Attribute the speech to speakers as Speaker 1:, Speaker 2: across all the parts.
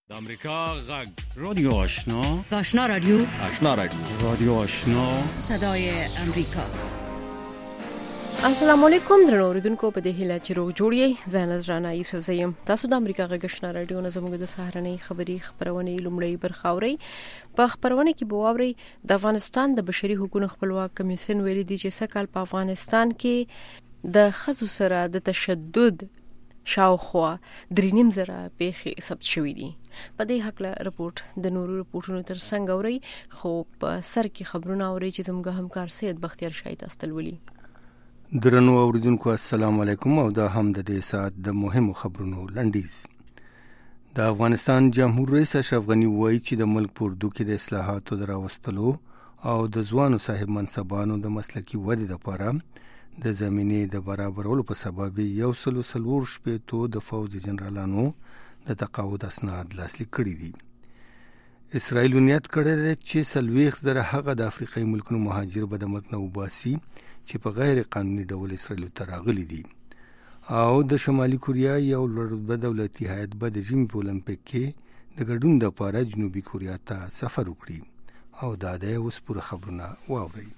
Speaker 1: د امریکا غږ رادیو آشنا
Speaker 2: رادیو
Speaker 1: رادیو آشنا
Speaker 2: صدای امریکا.
Speaker 3: السلام علیکم درنو اوریدونکو، په دې هیله چې روغ جوړ یې. زه نذرانه یوسف زیم. تاسو د امریکا غږ آشنا رادیو نه زموږ د سهارنۍ خبری خبرونه لومړی برخه اورئ. په خبرونه کې به واورئ د افغانستان د بشري حقوقو خپلواک کمیسیون ویلي دی چې سکهال په افغانستان کې د ښځو سره د تشدد شاوخوا 3.5 پیښې ثبت شوې دي. په دې حق له رپورت د نورو رپورټونو تر څنګ اورئ، خو په سر کې خبرونه اورئ چې زموږ همکار سید بختیار شاهید استلولي.
Speaker 4: درنو اوریدونکو السلام علیکم، او دا هم د دې ساعت د مهمو خبرونو لنډیز. د افغانستان جمهور رئیس اشرف غنی وایي چې د ملک په اردو کې د اصلاحاتو دراوستلو او د ځوانو صاحب منصبانو د مسلکي ودې لپاره د زمینې د برابرولو په سبب 140 د فوج جنرالانو د تقاعد اسناد لاسلیک کړي دي. اسرائیل نیت کړی دی چې 40,000 هغه د افریقایي ملکونو مهاجر به د ملک نه وباسي چې په غیر قانوني ډول اسرائیل ته راغلي دي، او د شمالي کوریا یو لوړ دولتي هیئت به د ژمي په اولمپیک کې د ګډون لپاره جنوبي کوریا ته سفر وکړي. او دا د اوس پوره خبرونه واورئ.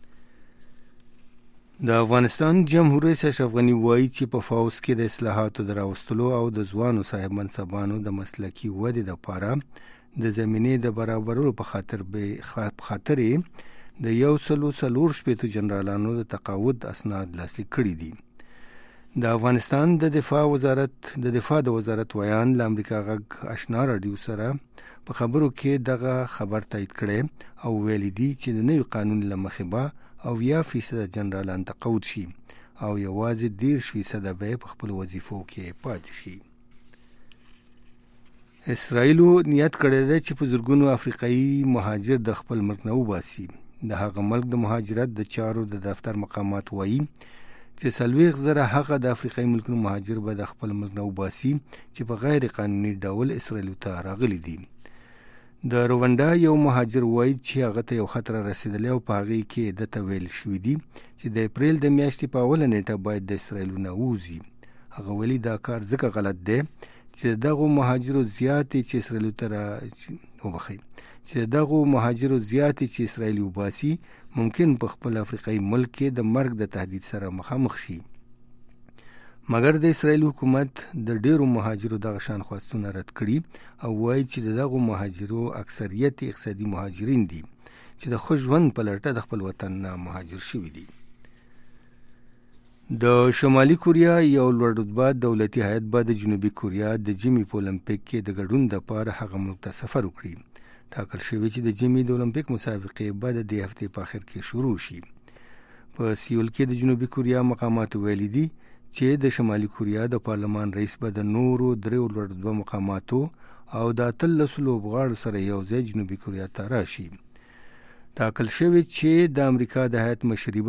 Speaker 4: د افغانستان جمهور رئیس اشرف غنی وایي چې په فوز کې د اصلاحاتو دراوستلو او د ځوانو صاحب منصبانو د مسلکي ودې لپاره د زمینې د برابرولو په خاطر د 140 جنرالانو د تقاعد اسناد لاسلیک کړي دي. د افغانستان د دفاع د وزارت ویان له امریکا غږ آشنا رادیو سره په خبرو کې دغه خبر تایید کړي او ویلي دي چې د نوي قانون له مخې به 80% جنرالان تقاعد شي او یوازې 10% به په خپل وظیفو کې پاتې شي. اسرائیل نیت کړی دی چې په زرګونو افریقایي مهاجر د خپل ملک نه وباسي. د هغه ملک د مهاجرت د چارو د دفتر مقامات وایي چې 40,000 هغه د افریقایي ملکونو مهاجر به د خپل ملک نه وباسي چې په غیر قانوني ډول اسرائیل ته راغلي دي. د رواندا یو مهاجر وایي چې هغه ته یو خطر رسیدلی او په هغې کې د ته ویل شوي دي چې د اپریل د میاشتې په اوله نیټه باید د اسرائیل نه ووځي. هغه ویلي دا کار ځکه غلط دی چې دغه مهاجرو زیاتې چې اسرائیل وباسي ممکن په خپل افریقایي ملک کې د مرګ د تهدید سره مخامخ شي. مګر د اسرائیل حکومت د ډیرو مهاجرو دغه شان خواستونه رد کړي او وایي چې دغه مهاجرو اکثریت اقتصادي مهاجرین دي چې د خو ژوند په لټه د خپل وطن نه مهاجر شوي دي. د شمالي کوریا یو لوړ رتبه دولتي هیئت به د جنوبي کوریا د ژمي په اولمپیک کې د ګډون لپاره هغه ملک ته سفر وکړي. ټاکل شوی چې د ژمي د اولمپیک مسابقې به د دې هفتې په اخر کې شروع شي. په سیول کې د جنوبي کوریا مقامات ویلي دي چې د شمالي کوریا د پارلمان رئیس به د نورو 3 لوړ رتبه مقاماتو او د 13 لوبغاړو سره یو ځای جنوبي کوریا ته راشي. ټاکل شوی چې د امریکا د هیئت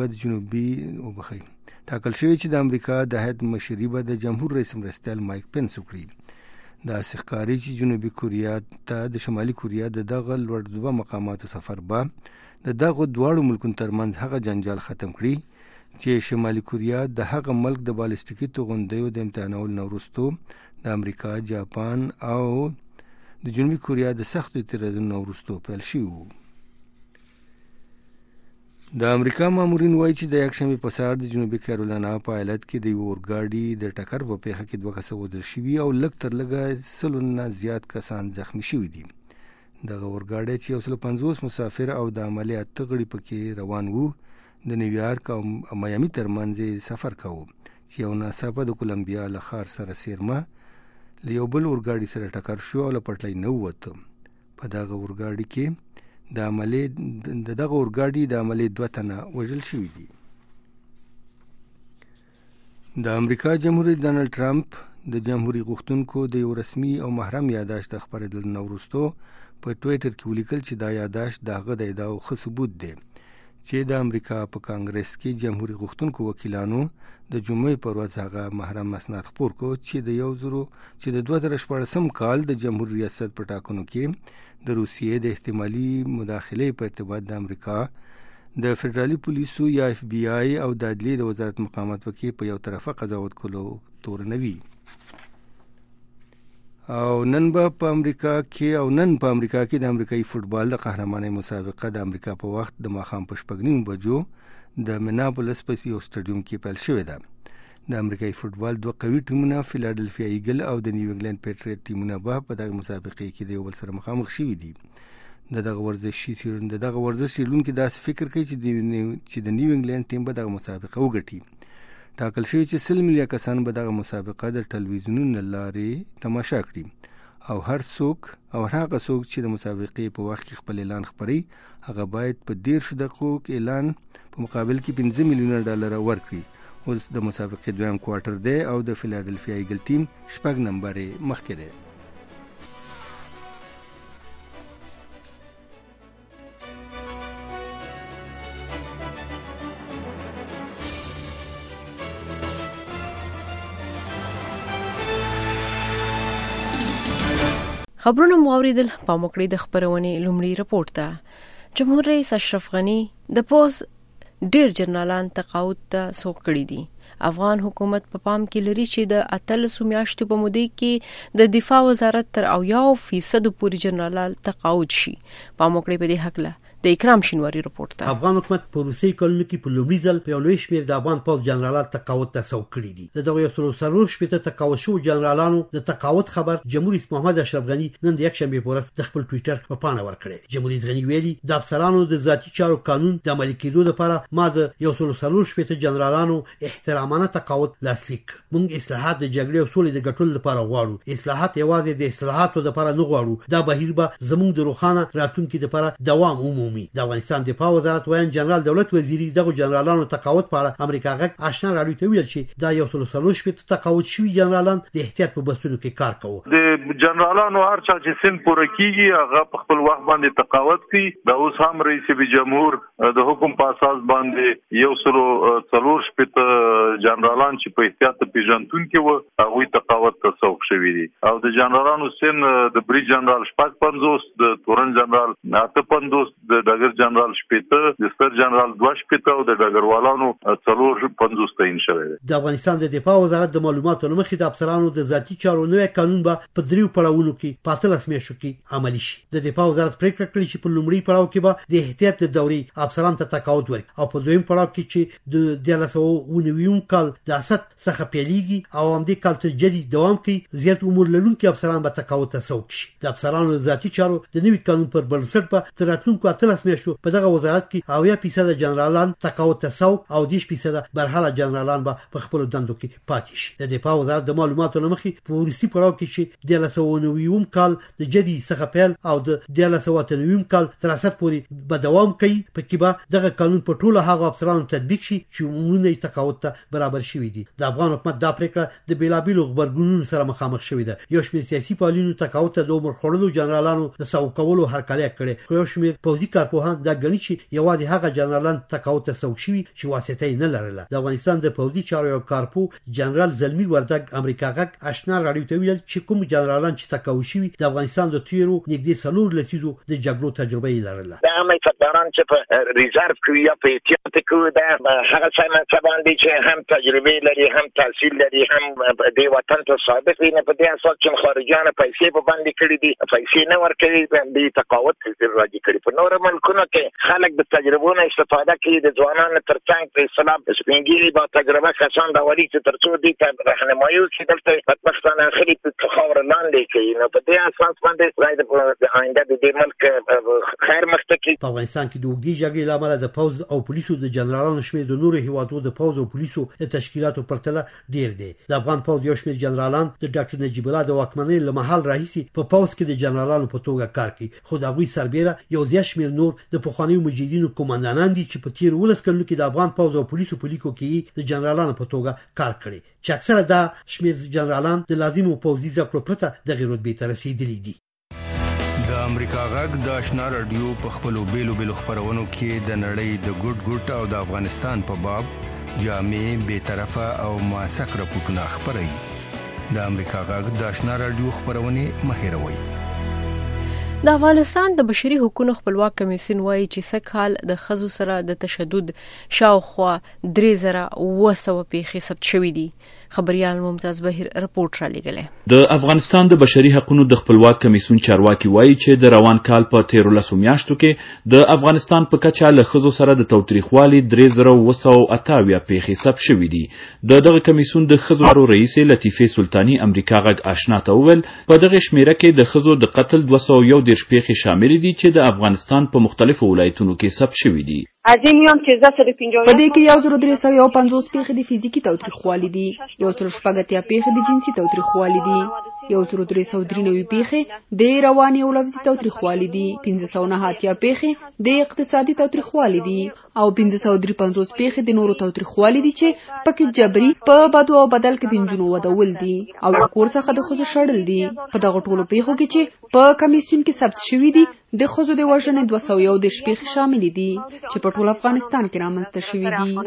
Speaker 4: مشري به د جمهور رئیس مرستیال مایک پنس وکړي. دا ښکاري چې جنوبي کوریا ته د شمالي کوریا د دغه لوړ رتبه مقاماتو سفر به د دغه دواړو ملکونو ترمنځ هغه جنجال ختم کړي چې شمالي کوریا د هغه ملک د بالستیکي توغندیو د امتحانولو نه وروسته د امریکا، جاپان او د جنوبي کوریا د سختو اعتراضونو نه وروسته پیل شوی و. د امریکا مامورین وایي چې د یکشنبې په سهار د جنوبي کیرولینا په ایالت کې د یو اورګاډي د ټکر په پیښه کې 2 کسه وژل شوي او لږ تر لږه 100 نه زیات کسان زخمی شوي دي. دغه اورګاډی چې 150 مسافر او د عملي 8 غړي پکې روان وو د نیویارک او میامي ترمنځ سفر کاوه چې یو ناڅاپه د کولمبیا له ښار سره سیرمه له یو بل اورګاډي سره ټکر شو او له پټلۍ نه ووته. په دغه اورګاډي کې د عملي 2 تنه وژل شوي دي. د امریکا جمهور رئیس ډانلډ ټرمپ د جمهوریت غوښتونکو د یو رسمي او محرم یادداشت د خپرېدلو نه وروسته په ټویټر کې ولیکل چې دا یادداشت د هغه د ادعاو ښه ثبوت دی چې د امریکا په کانګرس کې جمهوریت غوښتونکو وکیلانو د جمعې پر ورځ هغه محرم اسناد خپور کړ چې د 2014 کال د جمهوریت ریاست په ټاکنو کې د روسیې د احتمالي مداخلې په ارتباط د امریکا د فدرالي پولیسو یا اف بی آی او د عدلیې د وزارت مقامات وکي په یو طرفه قضاوت کولو تورنوي. او نن په امریکا کې د امریکایي فوتبال د قهرمانۍ مسابقه د امریکا په وخت د ماښام په 9 بجو د میناپولس په یو سټیډیوم کې پیل شوې ده. د امریکایي فوتبال دوه قوي ټیمونه فیلادلفیا ایګل او د نیو انګلند پیټریټ ټیمونه په دغه مسابقه کې د یو بل سره مخامخ شوي دي. دغه ورزشي سیرونکو داسې فکر کوي چې د نیو انګلند ټیم به دغه مسابقه وګټي. ټاکل شوی چې 100 میلیونه کسان به دغه مسابقه د ټلویزیونونو لارې تماشا کړي او هغه څوک چې د مسابقې په وخت کې خپل اعلان خبري هغه باید په 10 دقیقو کې اعلان په مقابل کې $5 میلیونه ورکړي. اوس د مسابقې دویم کوارټر دی او د فیلادلفیا ایګل ټیم 6 نمبر مخکې دی.
Speaker 3: خبرونه موریدل په مکړې د خبرونې لومړی رپورت ده. جمهور رئیس اشرف غنی د پوز ډیر جنرالان تقاعد ته سوق کړی دي. افغان حکومت په پام کې لري چې د 13 میاشتو په موده کې د دفاع وزارت تر 90% پورې جنرالان تقاعد شي. په مکړې په دې حق له د اکرام شینواری رپورت ده.
Speaker 5: افغان حکومت په روسي کلونو کې په لومړي ځل په لوی شمېر د افغان پوز جنرالان تقاعد ته سوق کړی دي. د دغه 130 تقاعد شو جنرالانو د تقاعد خبر جمهور رئیس محمد اشرف غنی نن د یک شنبه په ورځ د خپل ټوئیټر په پاڼه ورکړی. جمهور رئیس غنی ویلي د افسرانو د ذاتي چارو قانون د عملي کېدو لپاره ما د 130 جنرالانو احترامانه تقاعد لاسلیک. موږ اصلاحات د جګړې او سولې د ګټلو لپاره غواړو. اصلاحات یوازې د اصلاحاتو لپاره نه غواړو. دا بهیر به زموږ د روښانه راتلونکي لپاره دوام ومومي. د افغانستان دفاع وزارت وایي جنرال دولت وزیری دغه جنرالانو تقاعد په اړه امریکا غږ آشنا راډیو ته ویل چې دا 130 تقاعد شوی جنرالان د احتیاط په بستونو کې کار کوي.
Speaker 6: د جنرالانو هر چا چې سن پوره کیږي هغه په خپل وخت باندې تقاعد کوي. دا اوس هم رئیس جمهور د حکم په اساس باندې 130 جنرالان چې په احتیاط پیژنتون کې وو هغه تقاعد ته سوق شوی دي او د جنرالانو سن د بریج جنرال 55 د تورن جنرال 58 د ډګر جنرال 50 د ستر جنرال 2 او د ډګروالانو 450 تعین شوی دی.
Speaker 5: د افغانستان د دفاع وزارت د معلوماتو لمخې د افسرانو د ذاتي چارو نوې قانون به په 3 پړاوونو کې په 13 میاشتو کې عملي شي. د دفاع وزارت پریکړه کړې چې په لومړي پړاو کې به د احتیاط د دورې افسرانو ته تقاعد ورکړي او په دویم پړاو کې چې د 1990 کال د اسد څخه پیلېږي او هم د کال ته جدي دوام کوي زیات عمر لرونکي افسران به تقاعد ته سوق شي. د افسرانو ذاتي چارو د نوي قانون پر بنسټ به تر راتلونکو 13 میاشتو په دغه وزارت کې 80% جنرالان تقاعد ته سوق او 10% برحاله جنرالان به په خپل دندو کې پاتې شي. د دفاع وزارت د معلوماتو لمخې په روسي پړاو کې چې د 1990 کال د جدي څخه پیل او د 1990 کال تر اسد پورې به دوام کوي په کې به دغه قانون په ټولو هغه افسرانو تطبیق شي چې عمرونه یې تقاعد ته برابر شوي دي. د افغان حکومت دا پریکړه د بیلابیلو خبرګونونو سره مخامخ شوې ده. یو شمېر سیاسي فعالینو تقاعد ته د عمر خوړلو جنرالانو د سوق کولو هرکلی کړي. خو یو شمېر پوځي کارپوهان دا ګڼي چې یوازې هغه جنرالان تقاعد ته سوق شوي چې واسطه یې نه لرله. د افغانستان د پوځي چارو یو کارپو جنرال زلمی وردګ امریکا غږ آشنا راډیو ته ویل چې کوم جنرالان چې تقاعد شوي د افغانستان د تیرو نږدې 4 لسیزو د جګړو تجربه یې لرله.
Speaker 7: د عامه فدرالان چې په ریزرو کې یا په احتیاط کې دا هغه څه باندې چې هم تجربه لري هم تحصیل لري هم د وطن ته ثابت وي. نه په دې اساس چې خارجيان پیسې په باندې کړی دي پیسې نه ورکړي د تقاعد راځي کړي. په نور ملکونو کې خلک د تجربو نه استفاده کوي. د ځوانانو ترڅنګ په اسلام سپینګری با تجربه کسان دا وړي چې ترڅو دي ته راهنمایي وکړي دلته بدبختانه اخري په خاور لاندې کوي. نو په دې اساس باندې د آینده د دې ملک خیر مستقیم.
Speaker 5: په افغانستان کې د وګړي جګړې لامل د پوز او پولیسو د جنرالانو شمېر د نورو هیوادو د پوز او پولیسو تشکیلاتو پرتله ډیر دی. د افغان پوز یو شمېر جنرالان د ډاکټر نجیب الله د واکمنۍ له مهال راهیسي په پوز کې د جنرالانو په توګه کار کوي. خو د هغوی سربېره یو زیات شمېر نور د پخوانیو مجاهدینو قوماندانان دي چې په تیر 12 کلونو کې د افغان پوز او پولیسو په لیکو کې د جنرالانو په توګه کار کړي چې اکثره دا شمېر جنرالان د لازمو پوځي ځواکونو پرته دغه رتبې ته رسیدلي دي.
Speaker 4: د امریکا غږ د آشنا رادیو په خپلو بیلو خبرونو کې د نړۍ د ګډ او د افغانستان په باب جامع بی‌طرفه او موثق راپورټونه خبري. د امریکا غږ د آشنا رادیو خبرونه مهیروي.
Speaker 3: د افغانستان د بشري حقوقو خپلواک کمیسیون وایي چې سکهال د خزو سره د تشدد شاوخوا 3000 پیښې ثبت شوې دي. خبريال ممتاز بهیر رپورټ را لګلې.
Speaker 8: د افغانستان د بشري حقوقو د خپلواک کمیسیون چارواکي وایي چې د روان کال په 13 میاشتو کې د افغانستان په کچه له ښځو سره د تاوتریخوالي 3928 پیښې ثبت شوې دي. د دغه کمیسیون د ښځو چارو رئیس لطیفه سلطانی امریکا غږ آشنا ته وویل په دغه شمیره کې د ښځو د قتل 211 پیښې شامل دي چې د افغانستان په مختلفو ولایتونو کې ثبت شوې دي.
Speaker 9: په دې کې 1350 پیښې د فزیکي تاوتریخوالي دي، 180 پیښې د جنسي تاوتریخوالي دي، 1393 پیښې د رواني او لفظي تاوتریخوالي دي، 590 پیښې د اقتصادي تاوتریخوالي دي او 553 پیښې د نورو تاوتریخوالي دي چې پکې جبري په بدو او بدل کې د نجونو ودول دي او کور څخه د ښځو شړل دي. په دغه ټولو پیښو کې چې په کمیسیون کې ثبت شوي دي د ښځو د وژنې 211 پیښې شامل دي چې په ټول افغانستان کې رامنځته شوي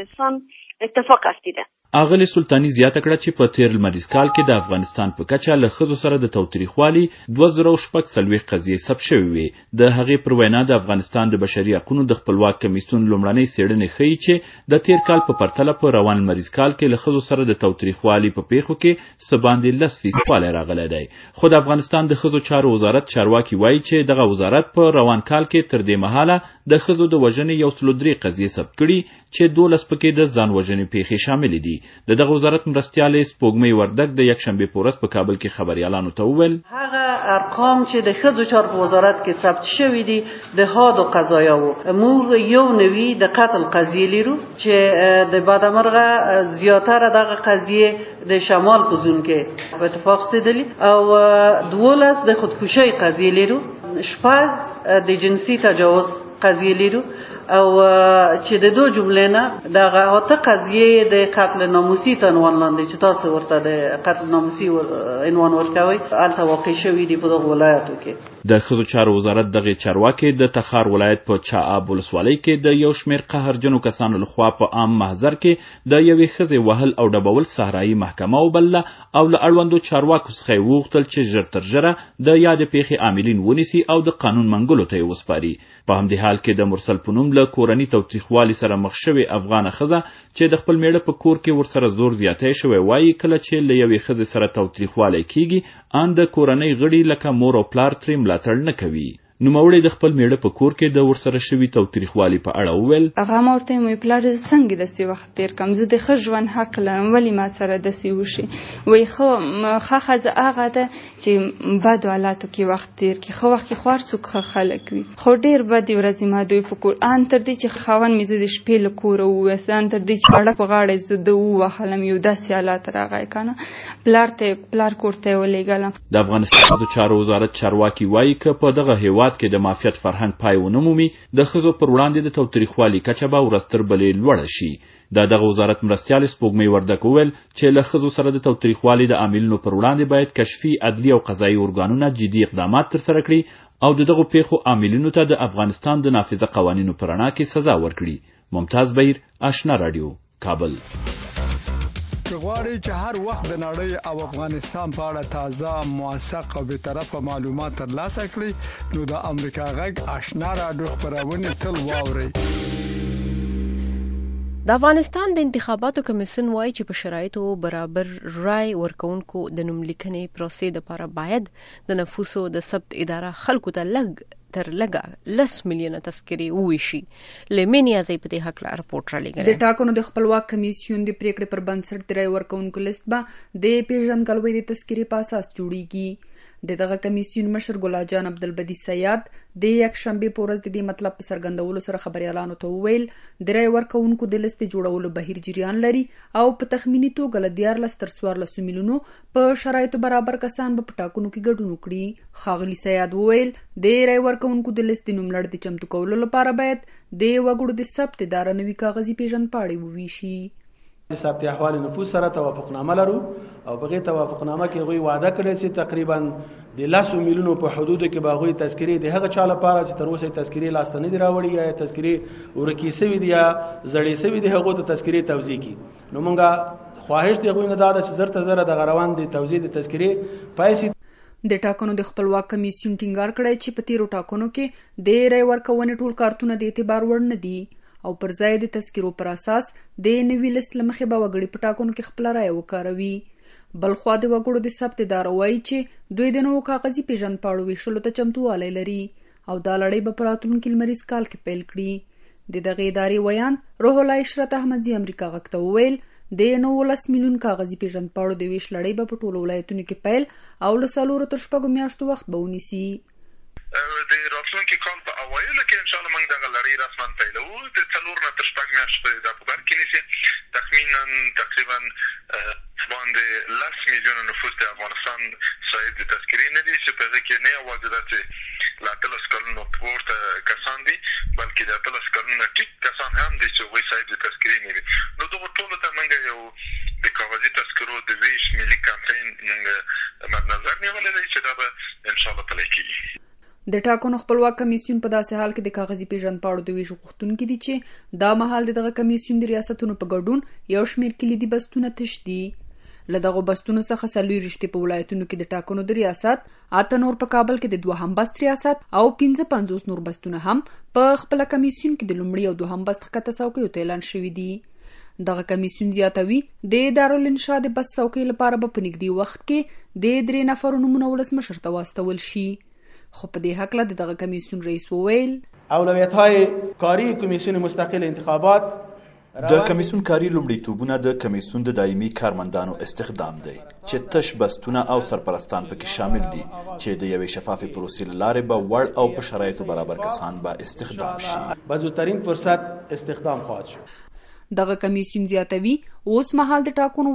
Speaker 9: دي.
Speaker 8: اغلی سلطانی زیاته کړه چې په 13 لمریز کال کې د افغانستان په کچه له ښځو سره د تاوتریخوالي 2040 قضیې ثبت شوې وي. د هغې پر وینا د افغانستان د بشري حقوقو د خپلواک کمیسیون لومړنۍ څېړنې ښیي چې د تیر کال په پرتله په روان لمریز کال کې له ښځو سره د تاوتریخوالي په پیښو کې څه باندې 10% والی راغلی دی. خو د افغانستان د ښځو چارو وزارت چارواکي وایي چې دغه وزارت په روان کال کې تر دې مهاله د ښځو د وژنې 103 قضیې ثبت کړي چې 12 پکې د ځان وژنې پیښې شامل دي. د دغه وزارت مرستیال سپوږمۍ وردګ د یکشنبې په ورځ په کابل کې خبريالانو ته وویل
Speaker 10: هغه ارقام چې د ښځو چارو په وزارت کې ثبت شوي دي د حادو قضایاو موږ یو نوي د قتل قضیې لرو چې د بادمرغه زیاتره دغه قضیې د شمال په زون کې په اتفاق ستدلی او 12 د خودکشي قضیې لرو، 8 د جنسي تجاوز قضیې لرو او چې د دوه جملې نه دغه اته قضیې د قتل ناموسي ته عنوان لاندې چې تاسو ورته د قتل ناموسي عنوان ورکوي هلته واقع شوي دي په دغه ولایتو کې.
Speaker 8: د ښځو چارو وزارت دغه چارواکي د تخار ولایت په چااب ولسوالۍ کې د یو شمېر قهرجنو کسانو لخوا په عام محضر کې د یوې ښځې وهل او ډبول صحرایي محکمه وبلله او له اړوندو چارواکو څخه یې وغوښتل چې ژر تر ژره د یادې پیښې عاملین ونیسي او د قانون منګولو ته یې وسپاري. په همدې حال کې د مرسل په نوم له کورني تاوتریخوالي سره مخ شوې افغانه ښځه چې د خپل میړه په کور کې ورسره زور زیاتی شوی وایي کله چې له یوې ښځې سره تاوتریخوالی کیږي ان د کورنۍ غړي لکه مور او پلار ترې ملاتړ نه کوي. نوموړی د خپل میړه په کور کې د ورسره شوي تاوتریخوالي په اړه وویل
Speaker 9: هغه ما ورته وویل پلار څنګه داسې وخت تېر کړم، زه د ښه ژوند حق لرم، ولې ما سره داسې وشي؟ وایي ښه ښځه هغه ده چې بدو حالاتو کې وخت تېر کړي، ښه وخت کې خو هر څوک ښه خلک وي، خو ډېر بدې ورځې ما دوی په کور ان تر دې چې خاوند مې زه د شپې له کوره وویست، ان تر دې چې اړه په غاړه زه د ووهلم، یو داسې حالات راغی که نه پلار کور ته یې ولېږلم.
Speaker 8: د افغانستان د چارو وزارت چارواکي وایي که په دغه هېواد کې د معافیت فرهنګ پای ونه مومي د ښځو پر وړاندې د تاوتریخوالي کچه به ورځ تر بلې لوړه شي. دغه وزارت مرستیال سپوږمۍ وردګ وویل چې له ښځو سره د تاوتریخوالي د عاملینو پر وړاندې باید کشفي عدلي او قضایي ارګانونه جدي اقدامات ترسره کړي او دغه پیښو عاملینو ته د افغانستان د نافذه قوانینو په رڼا کې سزا ورکړي. ممتاز بهیر، آشنا رادیو، کابل.
Speaker 11: غواړئ چې هر وخت د نړۍ او افغانستان په اړه تازه، موثق او بیطرفه معلومات ترلاسه کړئ نو د امریکا غږ آشنا رادیو خبرونه تل واورئ.
Speaker 3: د افغانستان د انتخاباتو کمیسیون وایي چې په شرایطو برابر رای ورکونکو د نوملیکنې پروسې لپاره باید د نفوسو د ثبت اداره خلکو ته تر لږه 10 میلیونه تذکرې وویشي. لمنیا زی په دې حق لا رپورټ را لګل.
Speaker 9: د ټاکنو د خپلواک کمیسیون د پریکړې پر بنسټ د رای ورکونکو لیست به د پیژندګلوۍ د تذکرې په اساس جوړیږي. دغه کمیسیون مشر ګلا جان عبدالبدی سیاد د یکشنبه په ورځ د دې مطلب په څرګندولو سره خبريالانو ته وویل د رای ورکونکو د لیست جوړولو بهیر جریان لري او په تخمینی توګه ل 14 تر 14 میلیونو په شرایطو برابر کسان به په ټاکنو کې ګډون وکړي. خاغلی سیاد وویل د رای ورکونکو د لیست نوملړ د چمتو کولو لپاره باید د وګړو د ثبت اداره نوي کاغذي پیژندپاڼې وویشي.
Speaker 12: د ثبت احوال نفوس سره توافقنامه لرو او په غي توافقنامه کې غوي وعده کړی چې تقریبا د 10 میلیونو په حدودو کې باغوي تذکری د هغه چا لپاره چې تر اوسه تذکری لاستنه دی راوړي یا تذکری ورکی سوي دی یا زړې سوي دی هغه د تذکری توزیع کی. نو مونږه خواهش دی غوي نه دا چې زر ته زر د غروان د توزیع د تذکری پیسې
Speaker 9: د ټاکنو د خپلواک کمیسیون ټینګار کړی چې په تیرو ټاکنو کې د رای ورکونې ټول کارتونه د اعتبار وړ نه دي او پر ځای د تذکرو پر اساس د نوي لیست لمخې به وګړي په ټاکنو کې خپل رائے وکاروي. بلخوا د وګړو د ثبت اداره وایي چې دوی د نوو کاغذي پیژند پاڼو ویشلو ته چمتووالی لري او دا لړۍ به په راتلونکي لمریز کال کې پیل کړي. د دغې ادارې ویان روح الله اشرت احمدزي امریکا غږ ته وویل د 19 میلیون کاغذي پیژند پاڼو د ویش لړۍ به په ټولو ولایتونو کې پیل او له 4 تر 6 میاشتو وخت به ونیسي.
Speaker 13: د راتلونکي کال په اوایلو کې ان شاء الله موږ دغه لړۍ رسما پیلوو. د 4 نه تر 6 میاشتې پورې دا په بر کې نیسي. تقریبا باندې 10 میلیونه نفوس د افغانستان صاحب د تذکرې نه دي چې په دې کې نه یوازې داسې لا 13 کلونو پورته کسان دي بلکې د 13 کلونو ټیټ کسان هم دي چې وایي صاحب د تذکرې نه دي. نو دغه ټولو ته موږ یو د کاغذي تذکرو د ویش ملي کمپاین موږ مد نظر نیولی دی چې دا به ان شاء الله پلی کېږي.
Speaker 9: د ټاکنو خپلواک کمیسیون په داسې حال کې د کاغذي پیژند پاڼو د ویش غوښتونکي دي چې دا مهال دغه کمیسیون د ریاستونو په ګډون یو شمېر کلیدي بستونه تش دي. له دغو بستونو څخه 40 په ولایتونو کې د ټاکنو د ریاست، 8 نور په کابل کې د دوهم بست ریاست او 55 نور بستونه هم په خپل کمیسیون کې د لومړي او دوهم بست ښکته څوکیو ته اعلان شوي دي. دغه کمیسیون زیاتوي د دارالانشا د بست څوکۍ لپاره به په نږدې وخت کې د 3 نفرو نومونه ولسمشر ته واستول شي. خو په دې هکله د دغه کمیسیون رئیس وویل
Speaker 12: اولویت‌های کاری کمیسیون مستقل انتخابات
Speaker 14: د کمیسیون کاری لومړیتوبونه د کمیسیون د دایمي کارمندانو استخدام دی چې تش بستونه او سرپرستان پکې شامل دي چې د یوې شفافې پروسې له لارې به وړ او په شرایطو برابر کسان به استخدام شي.
Speaker 12: به زودترین فرصت استخدام خواهد شد.
Speaker 9: دغه کمیسیون زیاتوي اوس مهال د ټاکنو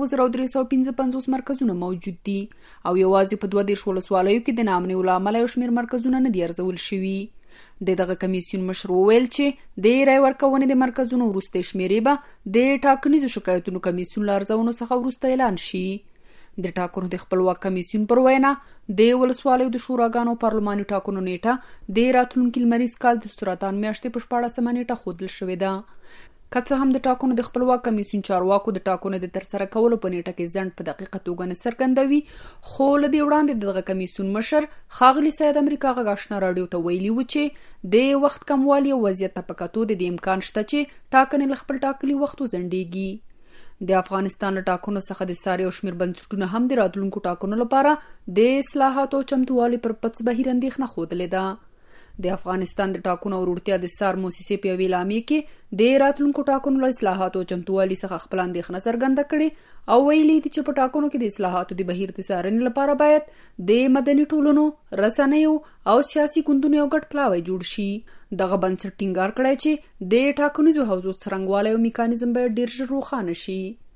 Speaker 9: 355 مرکزونه موجود دي او یوازې په 22 ولسوالیو کې د ناامنۍ له امله یو شمېر مرکزونه نه دي ارزول شوي. دغه کمیسیون مشر وویل چې د رای ورکونې د مرکزونو وروستۍ شمېرې به د ټاکنیزو شکایتونو کمیسیون له ارزونو څخه وروسته اعلان شي. د ټاکنو د خپلواک کمیسیون پر وینا د ولسوالیو د شوراګانو پارلماني ټاکنو نیټه د راتلونکي لمریز کال د سرطان میاشتې په 14 نیټه ښودل شوې ده. که څه هم د ټاکنو د خپلواک کمیسیون چارواکو د ټاکنو د ترسره کولو په نیټه کې ځنډ په دقیقه توګه نه څرګندوي، خو له دې وړاندې دغه کمیسیون مشر ښاغلي سید امریکا غږ آشنا راډیو ته ویلي و چې د وخت کموالي او وضعیت ته په کتو د دې امکان شته چې ټاکنې له خپل ټاکلي وخت وځنډېږي. د افغانستان له ټاکنو څخه د ساري او شمېر بنسټونه هم د راتلونکو ټاکنو لپاره د اصلاحاتو چمتووالي پر پڅ بهیر اندېښنه ښودلې ده. د افغانستان د ټاکنو وروړتیا د سار موسسې په یوې اعلامیې کې د راتلونکو ټاکنو له اصلاحاتو چمتووالي څخه خپل اندېښنه څرګنده کړې او ویلي دي چې په ټاکنو کې د اصلاحاتو د بهیر د څارنې لپاره باید د مدني ټولنو، رسنیو او سیاسي ګوندونو یو ګډ پلاوی جوړ شي. دغه بنسټ ټینګار کړی چې د ټاکنیزو حوزو څرنګوالی او میکانیزم باید ډېر ژر روښانه شي.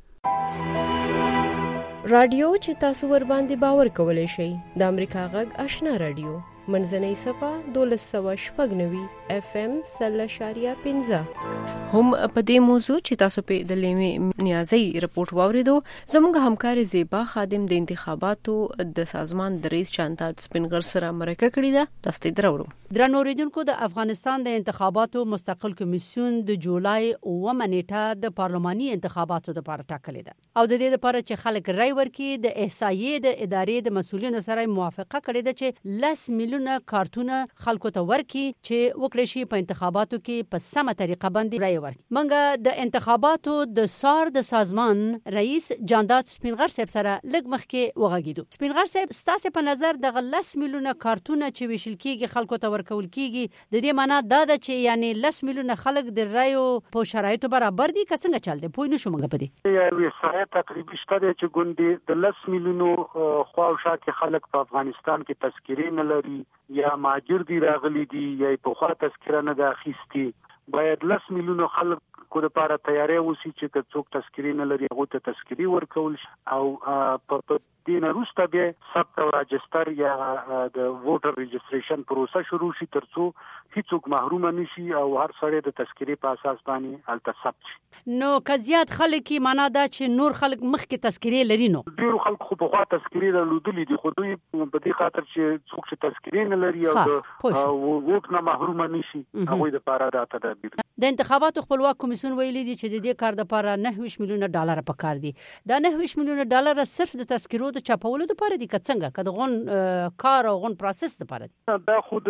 Speaker 3: رادیو چې تاسو ور باندې باور کولای شئ د امریکا غږ آشنا رادیو منځنۍ صفه 1296 FM 0.15 هم په دې موضوع چې تاسو په د لیمې نیازي رپورت واوریدو زموږ همکار زیبا خادم د انتخاباتو د سازمان د رئیس چانتاد سپینغر سره مرکه کړې ده. تاسو ته درو
Speaker 2: درنو اوریدونکو د افغانستان د انتخاباتو مستقل کمیسیون د جولای 9 نیټه د پارلماني انتخاباتو لپاره ټاکلې ده او د دې لپاره چې خلک رای ورکړي د احصایې د ادارې د مسولینو سره موافقه کړې ده چې 10 میلیونه کارتونه خلکو ته ورکړي چې وکړي شي په انتخاباتو کې په سمه طریقه باندې رای ورکړي. منګه د انتخاباتو د سار د سازمان رئیس جانداد سپینغر صاحب سره لږ مخکې وغږیدو. سپینغر صاحب ستاسو په نظر د 10 میلیونه کارتونه چې ویشل کیږي خلکو ته ورکول کیږي د دې معنی دا ده چې یعنی 10 میلیونه خلک د رایو په شرایطو برابر دي که څنګه چل دی؟ پوه نه شوم په دې.
Speaker 15: یو سره تقریبا شته چې ګوندې د 10 میلیونو خواوشا کې خلک په افغانستان کې تذکرې نه لري یا ماجر دي راغلي دي یا په خوا تذکره نه ده اخیستي. باید 10 میلیونه خلک کو لپاره تیاری وسی چې څوک تذکرې نه لري هغه ته تذکرې ورکول او په دین وروسته به ثبت او راجستر یا د ووټر رجستریشن پروسه شروع شي ترڅو هیڅوک محروم نشي او هر سړی د تذکرې په اساس باندې الته ثبت شي.
Speaker 2: نو کزيات خلک معنا دا چې نور خلک مخکې تذکرې لري نو
Speaker 15: ډیرو خلک خو په خوا تذکرې لرلودلې دي خو دوی په دې خاطر چې څوک چې تذکرې نه لري او ووټ نه محروم نشي هغه د لپاره دا تدابیر.
Speaker 2: د انتخاباتو خپلواک کمیسیون ویلي دی چې د دې کار لپاره 9 میلیونه ډالر پکار دي. دا 9 میلیونه ډالر صرف د تذکرو د چاپولو لپاره دي که څنګه که د غون کار او غون پروسس لپاره دي؟
Speaker 15: دا خود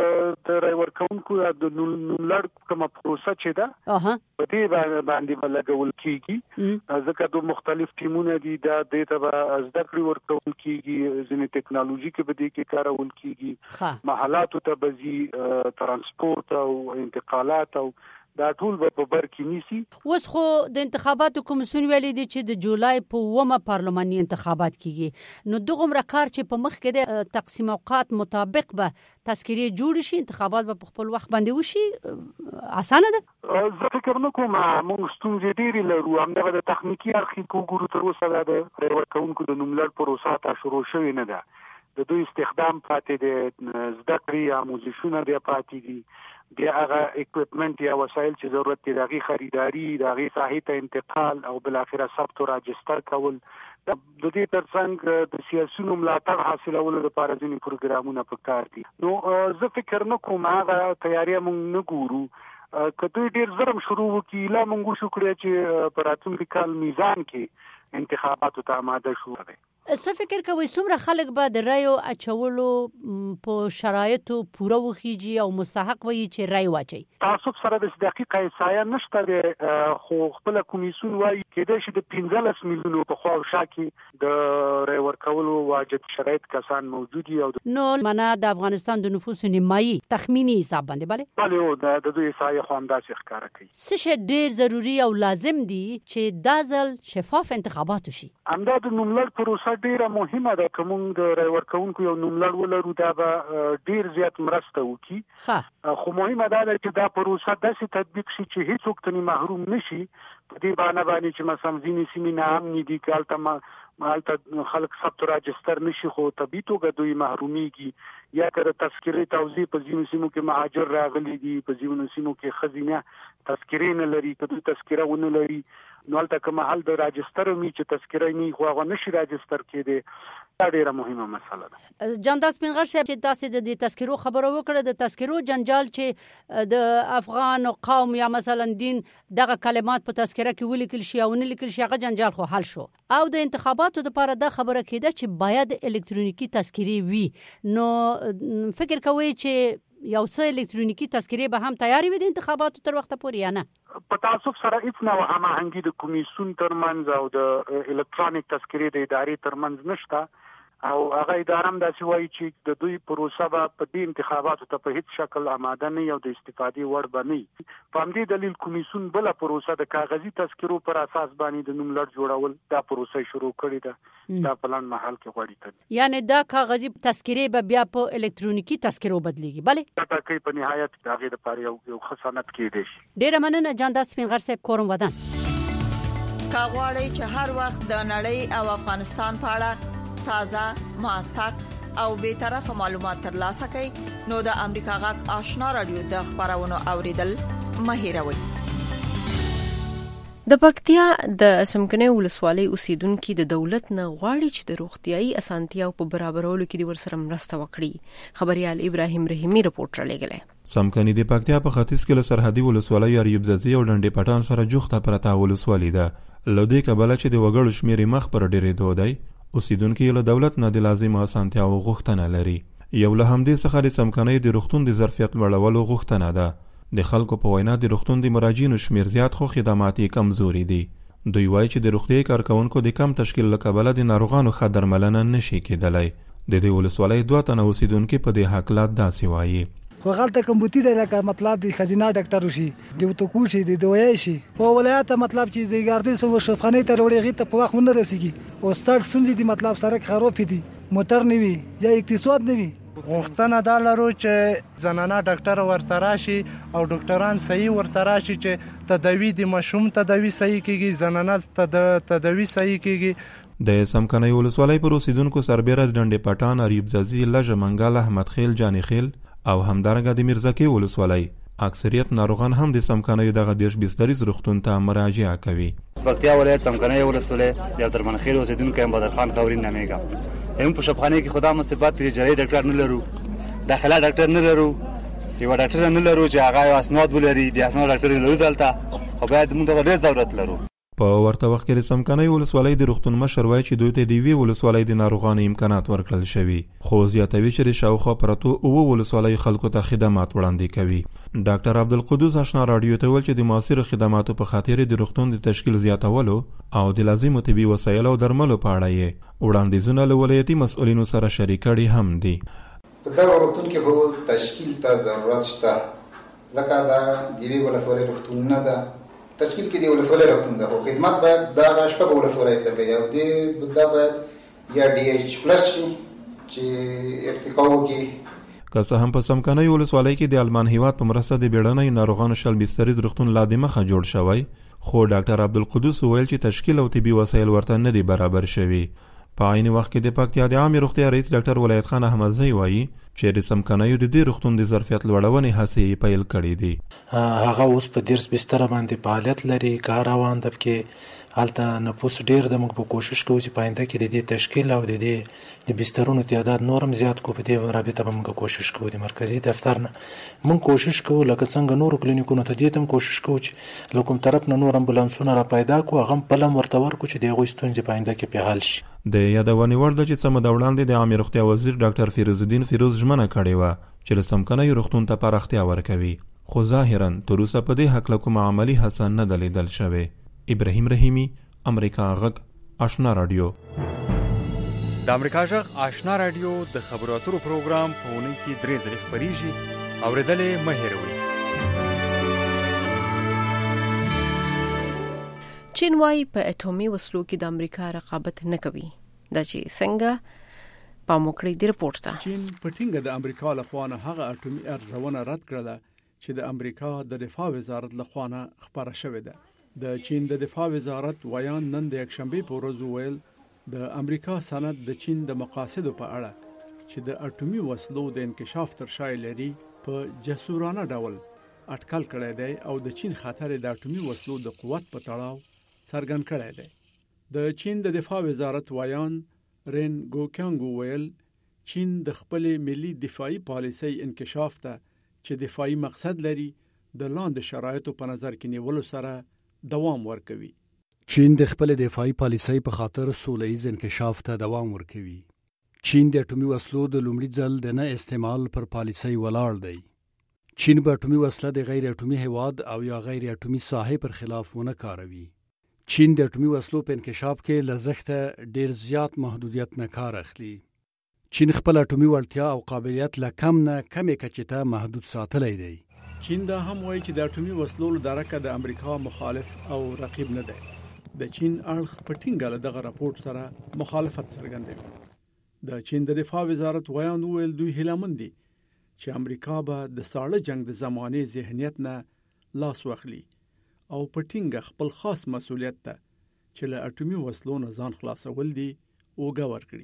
Speaker 15: د رای ورکونکو د نوملړ کومه پروسه چې ده په دې باندې ولګول کیږي ځکه د مختلف ټیمونه دي دا د زده کړې ورکول کیږي ځینې ټکنالوژي کې به دې کې کارول کیږي محلاتو ته بزي ترانسپورت او انتقالات او دا ټول په بر کې نیسي.
Speaker 2: اوس خو د انتخاباتو کمیسیون ویلي دی چې د جولای په 9 پارلماني انتخابات کیږي نو دغه کار چې په مخ کې د تقسیم اوقات مطابق به تذکرې جوړ شي انتخابات به په خپل وخت باندې وشي اسانه ده؟
Speaker 15: زه فکر نه کوم موږ ستونزې ډېرې لرو همدغه د تخنیکي اړخ کې وګورو تر اوسه دا د رای ورکوونکو د نوملړ پروسه ته شروع شوې نه ده. د دوی استخدام پاتې د زده کړې آموزشونه بیا پاتې دي بیا هغه اکوپمنټ یا وسایل چې ضرورت دي دغه خریداري دغه ساحې ته انتقال او بل اخره ثبت او راجستر کول د دې ترڅنګ د سیاسيونو ملاتړ حاصلولو لپاره ځینې پروګرامونه پکار دي. نو زه فکر نه کوم هغه تیاری موږ نه ګورو کله ډیر زرم شروع وکي لا موږ شو کړی چې په راتلونکي کال میزان کې انتخاباتو ته آماده شو.
Speaker 2: څه فکر کوي څومره خلک به د رایو اچولو په شرایطو پوره وخیږي او مستحق وي چې رای واچي؟
Speaker 15: تاسو سره د دقیقه احصایه نشته ده خو خپل کمیسیون وايي کېدای شي د 15 میلیونو په خوا شاکي د رای ورکولو واجب شرایط کسان موجود دي.
Speaker 2: نو معنا د افغانستان د نفوس نیمایي تخمینی حساب باندې
Speaker 15: بله او د دوی احصایه خو همداسې ښکاره کوي.
Speaker 2: څه شی ډیر ضروری او لازم دي چې دا ځل شفاف انتخابات وشي؟
Speaker 15: همدا د نوملړ پروسه ډیره مهمه ده. کوم د رای ورکوونکو یو نوملړ ولرو دا به ډیر زیات مرسته وکړي. خو مهمه ده چې دا پروسه داسې تطبیق شي چې هیڅوک تنې محروم نشي. په دې باندې چې مثلا ځینې سیمې نه امني دي کالته خلک ثبت راجستر نشي خو طبيعي توګه دوی محروميږي یا کړه تذکرې توزیع په ځینو سیمو کې مهاجر راغلي دي په ځینو سیمو کې خزینه تذکرې نه لري کله تذکره ونه لري نو البته کوم حل د راجستر می چې تذکرې نه خو هغه نشي راجستر کېده. دا ډیره مهمه مسله ده.
Speaker 2: جانداس بنغر صاحب چې تاسو د تذکرو خبرو وکړه د تذکرو جنجال چې د افغان قوم یا مثلا دین دغه کلمات په تذکره کې ولیکل شي او نه لیکل شي هغه جنجال خو حل شو او د انتخاباتو لپاره د خبره کېده چې باید الکترونیکی تذکرې وي. نو فکر کوي چې یو څه الکترونیکی تذکرې به هم تیاری وي د انتخاباتو تر وخته پورې یا نه؟
Speaker 15: په تاسو سره هیڅ نوع هماهنګي د کمیسیون ترمنځ او د الکترونیک تذکرې د ادارې ترمنځ نشته او هغه اداره هم داسې وایي چې د دوی پروسه به په دې انتخاباتو ته په هیڅ شکل آماده نه او د استفادې وړ به نه. په همدې دلیل کمیسیون بله پروسه د کاغذي تذکرو پر اساس باندې د نوملړ جوړول دا پروسه شروع کړې ده. دا په لاندې محل کې غواړي ته
Speaker 2: یعنی دا کاغذي تذکرې به بیا په الکترونیکی تذکرو بدلیږي؟ بله
Speaker 15: دا کوي په نهایت د هغې لپاره یو خصانت کېدی شي.
Speaker 2: ډېره مننه جانداس سپینغر صاحب کورم ودان.
Speaker 16: که غواړئ چې هر وخت د نړۍ او افغانستان په اړه تازه موثق او به طرفه معلومات ترلاسه کړئ نو د امریکا غږ آشنا رادیو د خبرونو اوریدل مه هېروئ.
Speaker 3: د پکتیا د سمکنه ولسوالۍ اوسیدونکو د دولت نه غواړي چې د روغتيایي اسانتیاو په برابرولو کې د ورسره مرسته وکړي. خبريال ابراهیم رحیمی رپورټ راغلی.
Speaker 17: سمکنی د پکتیا په ختیځ کې له سرحدي ولسوالۍ اریوب زازي او ډنډې پټان سره جوخته پرتا ولسوالۍ ده. لودي کبله چې د وګړو شمیرې مخ پر ډېرې دودای اوسیدونکو له دولت نه د لازمه اسانتیاو غوښتنه لري. یو له همدې څخه د سمکنی د روغتون د ظرفیت لوړولو غوښتنه ده. د خلکو په وینا د روغتون د مراجعینو شمیر زیات خو خدمات یې کمزوري دي. دوی وایي چې د روغتیايي کارکونکو د کم تشکیل له کبله د ناروغانو ښه درملنه نشي کېدلی. د دې ولسوالۍ 2 تنه اوسیدونکو په دې حالت داسې وایي.
Speaker 18: خو غلطه کمبوتی ده لکه مطلب د خزینه ډاکټر شي د تو شي د دوای شي په ولایت مطلب چې د ګاردي سو شفخانه ته وروړي غي ته په وخت نه رسیږي او ستار سنځي د مطلب سره خراب دي موټر نیوي یا اقتصاد نیوي.
Speaker 19: غوښتنه دا لرو چې زنانه ډاکټر ورته راشي او ډاکټران صحیح ورته راشي چې تداوی د مشروم تداوی صحیح کیږي زنانه تداوی صحیح کیږي.
Speaker 17: د سمکنه ولسوالۍ پر اوسیدونکو سربېره د ډنډې پټان اریوب زازي لږه منګل احمد خیل جانی خیل او همدارنګه د میرزکه ولسوالۍ اکثریت ناروغان هم د سمکنه دغه دیش بستریز روغتون ته مراجعه کوي.
Speaker 20: پکتیا ولایت سمکنه ولسوالۍ د درمنخیل اوسیدونکو هم بدر خان خورین نامېګا هم په شپخانه کې خدا مصیبت دی جری ډاکټر نه لرو داخله ډاکټر نه لرو یو ډاکټر نه لرو چې هغه اسناد ولري د اسناد ډاکټر لرو دلته او باید موږ ته ډېر ضرورت لرو.
Speaker 17: په ورته وخت کې سمکنۍ ولسوالۍ د روغتون مشر وایي چې دوی ته د وی ولسوالۍ د ناروغانو امکانات ورکړل شوي، خو زیاتوي چې شاوخوا پرتو او ولسوالۍ خلکو ته خدمات وړاندې کوي. ډاکټر عبدالقدوس آشنا رادیو ته ویل چې د معاصر خدماتو په خاطر د روغتون د تشکیل زیاتولو او د لازمو طبي وسایلو او درملو په اړه یې وړاندیزونه له ولایتي مسؤلینو سره شریک کړي هم دي.
Speaker 21: په دغه روغتون کې هو تشکیل ته ضرورت شته، لکه دا د وی ولسوالۍ روغتون نه ده تشکیل کې دی ولسوالۍ روغتون ده، خو خدمات باید دا شپږ ولسوالۍ ته کوي او دا باید یا ډي ایچ پلس شي چې ارتقا وکړي.
Speaker 17: که څه هم په سمکنۍ ولسوالۍ کې د المان هیواد په مرسته د بیړنیو ناروغانو شل بستریز روغتون لا د مخه جوړ شوی، خو ډاکټر عبدالقدوس ویل چې تشکیل او طبي وسایل ورته نه دي برابر شوي. په عین وخت کې د پکتیا د عامې روغتیا رئیس ډاکټر ولایت خان احمدزی وایي چې د سمکنیو د دې روغتون د ظرفیت لوړونې هڅې پیل کړي دي.
Speaker 22: هغه اوس په 10 بستر باندې فعالیت لري، کار روان ده کې هلته نفوس ډیر د موږ په کوشش کوو چې پاینده کې د دې تشکیل او د دې د بسترونو تعداد نورم زیات کو. په دې رابطه به موږ کوشش کوو د مرکزی دفتر نه موږ کوشش کوو لکه څنګه نورو کلینیکونو ته دې تم کوشش کوو چې له کوم طرف نه نور امبولانسونه را پیدا کو، هغه په لم ورته ورکو چې دغه ستونزې پاینده کې په حل شي.
Speaker 17: د یادونې وړ ده چې څه د وړاندې د عامې روغتیا وزیر ډاکټر فیروز الدین فیروز ژمنه کړې وه چې له سمکنیو روغتون ته پراختیا ورکوي، خو ظاهرا تر اوسه په دې هکله کومه عملي هڅه نه ده لیدل شوې. ابراهیم رحیمي، امریکا غږ، آشنا رادیو.
Speaker 1: د امریکا غږ آشنا رادیو د خبرو اترو پروګرام په اونۍ کې 3 ځله خپریږي، اورېدلې مه هېروئ.
Speaker 3: چین وايي په اټومي وسلو کې د امریکا رقابت نه کوي. دا چې څنګه پاموکړی دی رپورټ ته.
Speaker 23: چین په ټینګه د امریکا لخوا نه هغه اټومي ارزونه رد کړله چې د امریکا د دفاع وزارت لخوا نه خبره شوې ده. د چین د دفاع وزارت ویان نن د یکشنبه په ورځ ویل د امریکا سند د چین د مقاصدو په اړه چې د اټومي وسلو د انکشاف تر شا لري په جسورانه ډول اټکل کړی دی او د چین خطر د اټومي وسلو د قوت په تړاو څرګند کړی دی. د چین د دفاع وزارت ویان رین ګوکانګ ویل چین د خپل ملي دفاعي پالیسۍ انکشاف ته چې دفاعي مقصد لري د لاندې شرایطو په نظر کې نیولو سره دوام ورکوي.
Speaker 24: چین د خپل دفاعي پالیسۍ په خاطر سوله‌ییز انکشاف ته دوام ورکوي. چین د اټومي وسلو د لومړي ځل د نه استعمال پر پالیسۍ ولاړ دی. چین به اټومي وسله د غیر اټومي هیواد او یا غیر اټومي ساحې پر خلاف ونه کاروي. چین د اټومي وسلو په انکشاف کې لزخته ډیر زیات محدودیت نه کار اخلي. چین خپل اټومي وړتیا او قابلیت له کم نه کمې کچې ته محدود ساتلی دی.
Speaker 23: چین دا هم وایي چې د اټومي وسلو له درکه د امریکا مخالف او رقیب نه دی. د چین اړخ په ټینګه له دغه راپورټ سره مخالفت څرګندوي. د چین د دفاع وزارت ویان ویل دوی هیلهمند دي چې امریکا به د ساړه جنگ د زمانې ذهنیت نه لاس واخلي او په ټینګه خپل خاص مسؤلیت ته چې له اټومي وسلو نه ځان خلاصول دي اوږه ورکړي.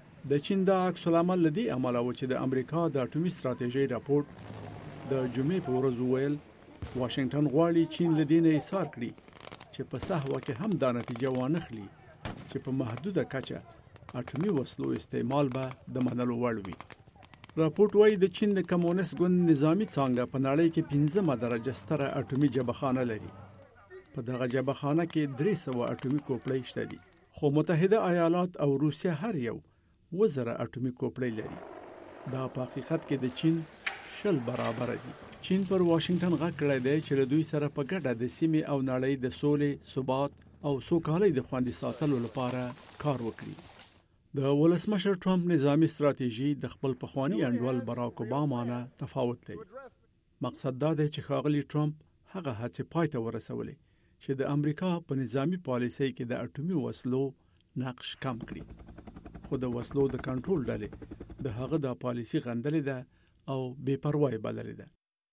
Speaker 23: د چین دا عکس العمل له دې امله و چې د امریکا د اټومي ستراتیژۍ راپورټ د جمعې په ورځ ویل واشنگټن غواړي چین له دې نه ایثار کړي چې په صحوه کې هم دا نتیجه وانخلي چې په محدوده کچه اټومي وسلو استعمال به د منلو وړ وي. راپورټ وايي د چین د کمونیست ګوند نظامی څانګه په نړۍ کې 15مه درجه ستره اټومي جبهخانه لري. په دغه جبهخانه کې 300 اټومي کوپړۍ شته دي، خو متحده ایالات او روسیه هر یو 1000 اټومي کوپړۍ لري. دا په حقیقت کې د چین 10 برابر دي. چین پر واشنگټن غږ کړی دی چې له دوی سره په ګډه د سیمې او نړۍ د سولې، ثبات او سوکالۍ د خوندي ساتلو لپاره کار وکړي. د ولسمشر ټرمپ نظامی ستراتیژي د خپل پخوانی انډول باراک اوباما نه تفاوت لري. مقصد دا دی چې ښاغلي ټرمپ هغه هڅې پای ته ورسولې چې د امریکا په نظامی پالیسۍ کې د اټومي وسلو نقش کم کړي، خو د وسلو د کنټرول ډلې د هغه د پالیسۍ غندلې ده او بې پروايي بللې ده.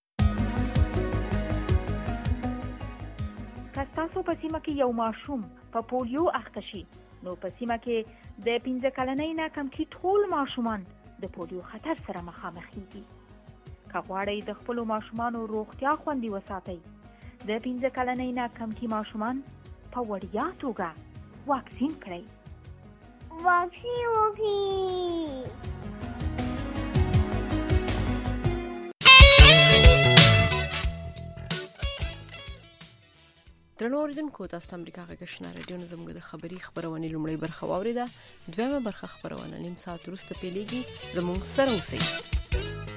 Speaker 25: که تاسو په سیمه کې یو ماشوم په پولیو اخته شي، نو په سیمه کې د 15 کلنۍ نه کم کې ټول ماشومان د پولیو خطر سره مخامخ دي. که غواړئ د خپلو ماشومانو روغتیا خوندي وساتئ، د 15 کلنۍ نه کم کې ماشومان په وړیا توګه واکسین کړئ. واکسین وکړئ.
Speaker 3: درنو اوریدونکو تاسو ته امریکا غږ آشنا رادیو نه زموږ د خبري خبرونه لومړی برخه واوریده. دویمه برخه خبرونه نیم ساعت وروسته پیلېږي. زموږ سره اوسئ.